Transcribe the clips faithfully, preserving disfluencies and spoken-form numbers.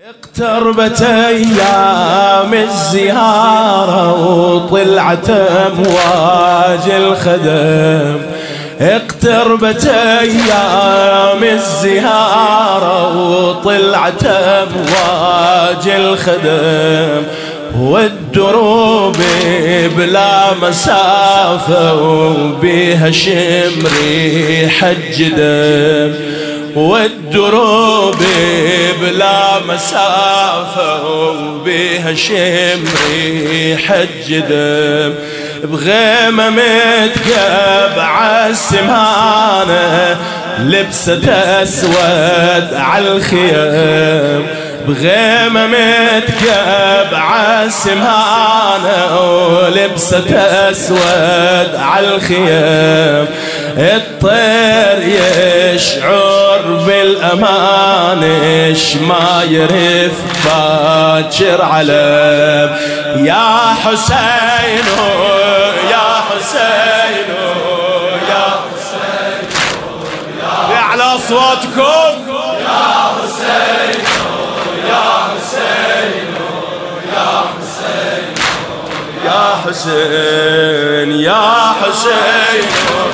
اقتربت ايام الزيارة وطلعت امواج الخدم. اقتربت ايام الزيارة وطلعت امواج الخدم، والدروب بلا مسافة وبيها شم ريحة جدم. والدروب بلا مسافة وبيها شم ريحة جدم. بغيمة متكب عالسمانة لبست اسود عالخيام. بغيمة متكب عالسمانة ولبست اسود عالخيام. الطير يشعر بالامان اش ما يرف باكر علم. يا حسين يا حسين يا حسين على اصواتكم يا حسين يا حسين يا حسين يا حسين يا حسين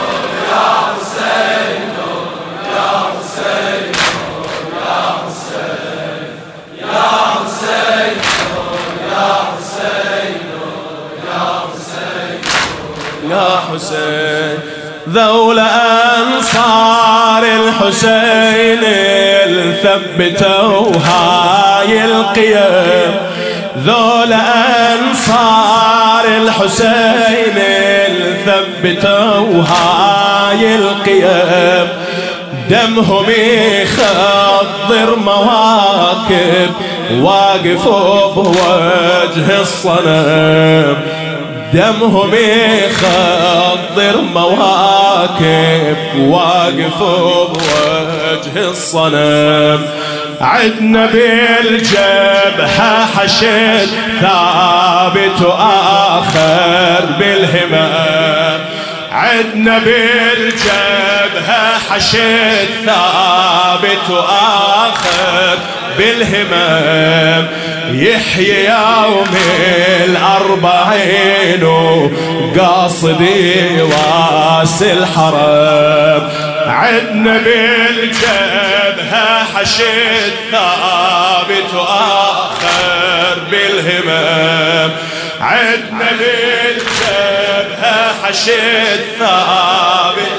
يا حسين. ذول أنصار الحسين الثبتوا هاي القيم. ذول أنصار الحسين الثبتوا هاي القيم. دمهم يخضر مواكب واقفوا بوجه الصنم. دمهم يخضر مواكب واقفوا بوجه الصنم. عدنا بالجبهة حشد ثابت وآخر بالهمم. عدنا بالجبهة حشد ثابت وآخر بالهمم. يحيي يوم الأربعين وقاصدي واس الحرم. عدنا بالجبهة حشد ثابت وآخر بالهمم. عدنا بالجبهة حشد ثابت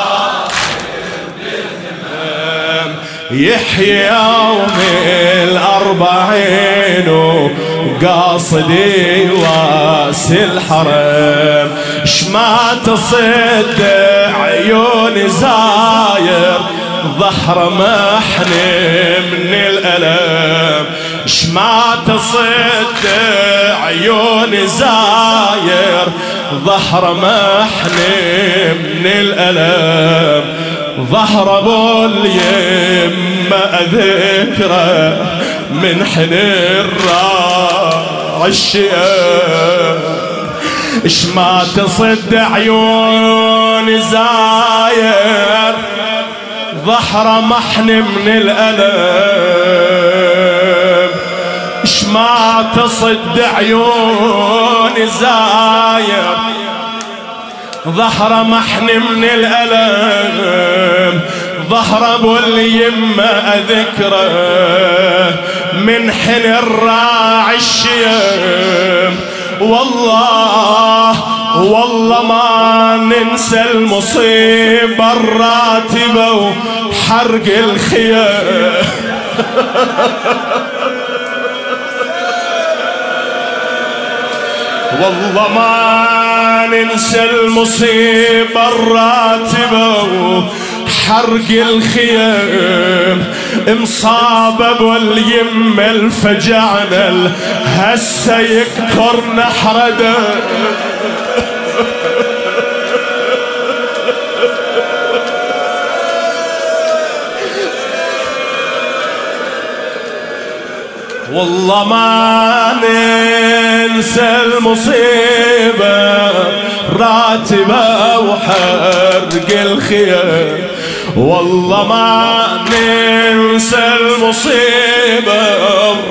يحيي يوم الأربعين وقاصدي واس الحرم. شما تصد عيون زاير ظهر محني من الألم. شما تصد عيون زاير ظهر محني من الألم. ظهر ابو اليم اذكره من حنين راع الشيم. اش ما تصد عيون زاير ظهر محن من الألم. اش ما تصد عيون زاير ظهر محن من الألم. ظهر ابو اليمة أذكره من حن الراعي الشيم. والله والله ما ننسى المصيبة الراتبة وحرق الخيام. والله ما ننسى المصيبة الراتبة وحرق الخيام. مصاب ابو اليم الفجعنا هسه يكثر نحرده. والله ما ننسى المصيبة راتبة وحرق الخيام. والله ما ننسى المصيبة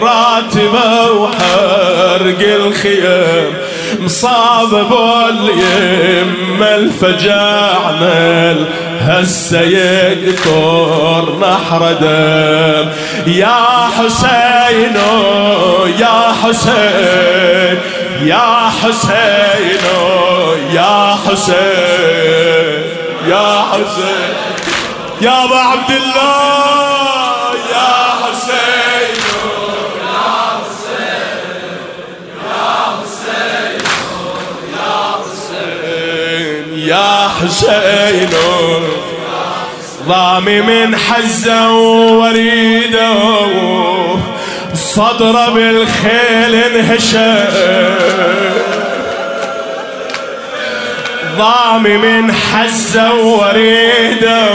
الخيم مصاب باليم الفجعنا هسه يقطر نحر دم يا حسين يا حسين يا حسين يا حسين يا حسين يا ابا عبد الله يا حسين يا حسين يا حسين يا حسين ضامي من حزه وريده صدره بالخيل انهشم ضامي من حزه وريده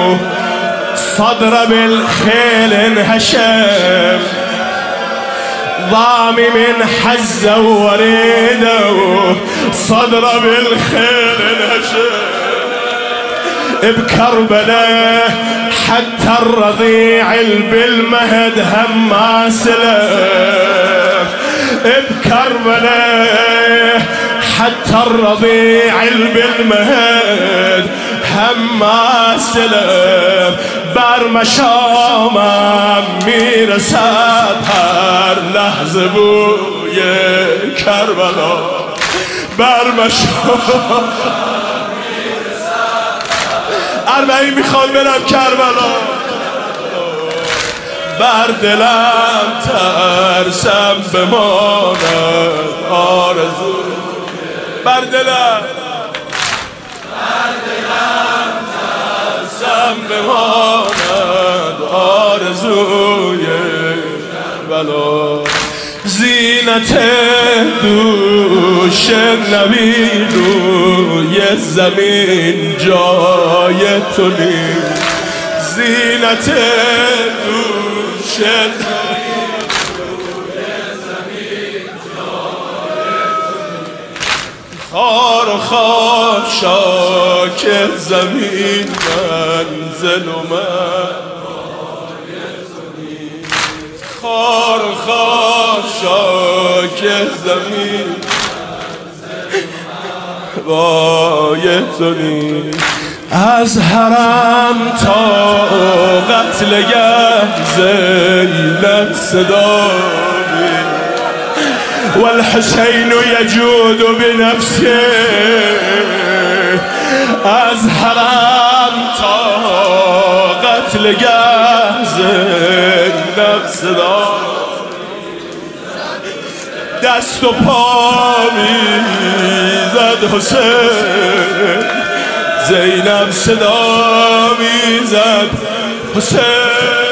صدره بالخيل انهشم ضامي من حزه وريده صدره بالخيل انهشم بكربلاء حتى الرضيع بالمهد هم ما سلم بكربلاء حتى الرضيع بالمهد هم ما سلم بر مشام میر سطر لحظه بوی کربلا بر مشام اربعین میخوام برم کربلا بر دلم ترسم بماند آرزو بر دلم بر دلم ترسم بماند آرزوی کربلا زینت دوش نبی روی زمین جای تو نیست زینت دوش نبی روی زمین جای تو نیست خار و خاشاک زمین منزل و من خار و خاشاک زمین وای تو نیست از حرم تا قتل گه زینب صدا والحسین یجود بنفسه از حرم تا قتل گه زینب صدا دست و پا میزد حسین زینب صدا میزد حسین